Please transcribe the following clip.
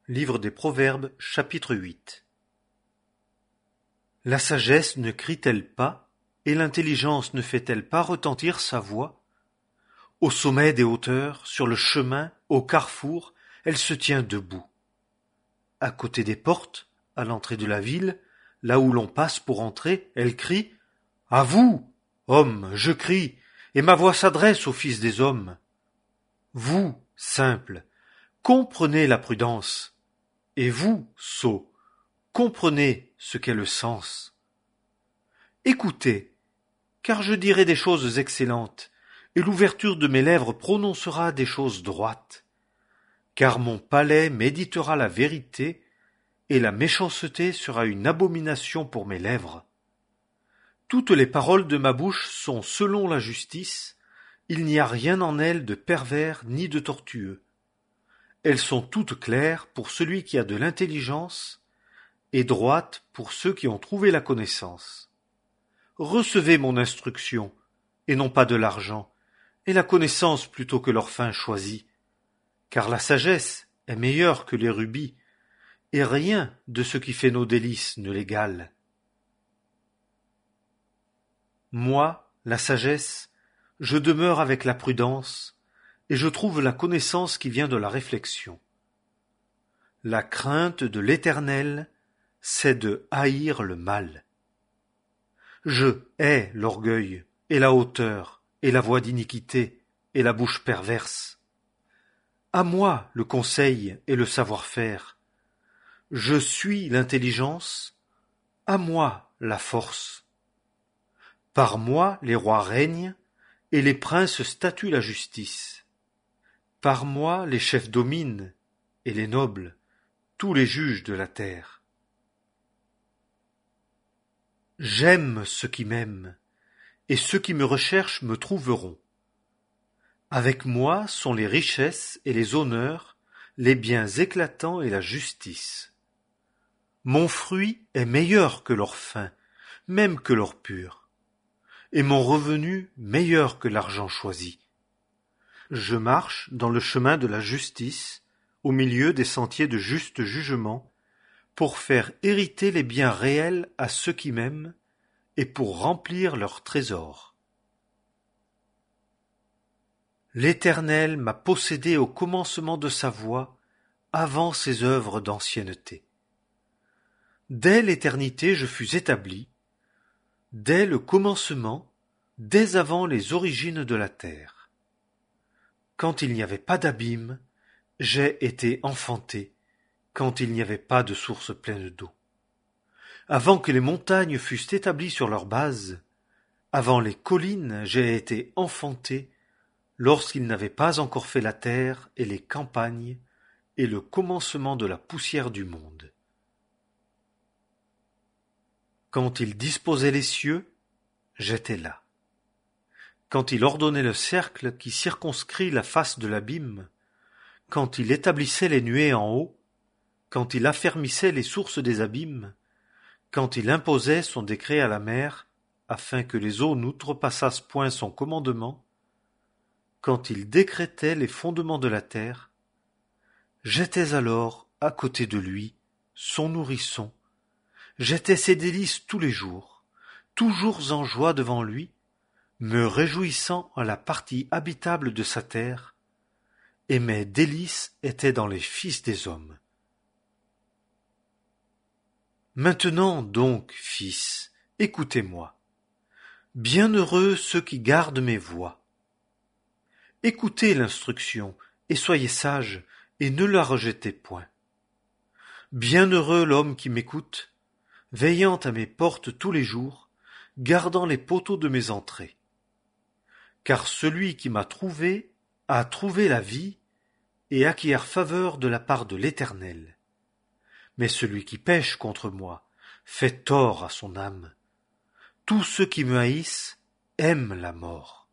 Livre des Proverbes, chapitre 8. La sagesse ne crie-t-elle pas, et l'intelligence ne fait-elle pas retentir sa voix? Au sommet des hauteurs, sur le chemin, au carrefour, elle se tient debout. À côté des portes, à l'entrée de la ville, là où l'on passe pour entrer, elle crie « À vous, hommes, je crie, et ma voix s'adresse aux fils des hommes. Vous, simples, comprenez la prudence, et vous, sots, comprenez ce qu'est le sens. Écoutez, car je dirai des choses excellentes, et l'ouverture de mes lèvres prononcera des choses droites. Car mon palais méditera la vérité, et la méchanceté sera une abomination pour mes lèvres. Toutes les paroles de ma bouche sont selon la justice, il n'y a rien en elles de pervers ni de tortueux. Elles sont toutes claires pour celui qui a de l'intelligence, et droites pour ceux qui ont trouvé la connaissance. Recevez mon instruction, et non pas de l'argent, et la connaissance plutôt que leur fin choisie, car la sagesse est meilleure que les rubis, et rien de ce qui fait nos délices ne l'égale. Moi, la sagesse, je demeure avec la prudence, et je trouve la connaissance qui vient de la réflexion. La crainte de l'Éternel, c'est de haïr le mal. Je hais l'orgueil, et la hauteur, et la voix d'iniquité, et la bouche perverse. À moi le conseil et le savoir-faire. Je suis l'intelligence, à moi la force. Par moi les rois règnent, et les princes statuent la justice. Par moi les chefs dominent, et les nobles, tous les juges de la terre. J'aime ceux qui m'aiment, et ceux qui me recherchent me trouveront. Avec moi sont les richesses et les honneurs, les biens éclatants et la justice. Mon fruit est meilleur que leur fin, même que l'or pur, et mon revenu meilleur que l'argent choisi. Je marche dans le chemin de la justice, au milieu des sentiers de juste jugement, pour faire hériter les biens réels à ceux qui m'aiment, et pour remplir leurs trésors. L'Éternel m'a possédé au commencement de sa voie, avant ses œuvres d'ancienneté. Dès l'éternité je fus établi, dès le commencement, dès avant les origines de la terre. Quand il n'y avait pas d'abîme, j'ai été enfanté, quand il n'y avait pas de source pleine d'eau. Avant que les montagnes fussent établies sur leur base, avant les collines, j'ai été enfanté, lorsqu'il n'avait pas encore fait la terre et les campagnes, et le commencement de la poussière du monde. Quand il disposait les cieux, j'étais là. Quand il ordonnait le cercle qui circonscrit la face de l'abîme, quand il établissait les nuées en haut, quand il affermissait les sources des abîmes, quand il imposait son décret à la mer, afin que les eaux n'outrepassassent point son commandement, quand il décrétait les fondements de la terre, j'étais alors à côté de lui, son nourrisson, j'étais ses délices tous les jours, toujours en joie devant lui, me réjouissant en la partie habitable de sa terre, et mes délices étaient dans les fils des hommes. Maintenant donc, fils, écoutez-moi. Bienheureux ceux qui gardent mes voies. Écoutez l'instruction, et soyez sages, et ne la rejetez point. Bienheureux l'homme qui m'écoute, veillant à mes portes tous les jours, gardant les poteaux de mes entrées. Car celui qui m'a trouvé a trouvé la vie, et acquiert faveur de la part de l'Éternel. Mais celui qui pêche contre moi fait tort à son âme. Tous ceux qui me haïssent aiment la mort.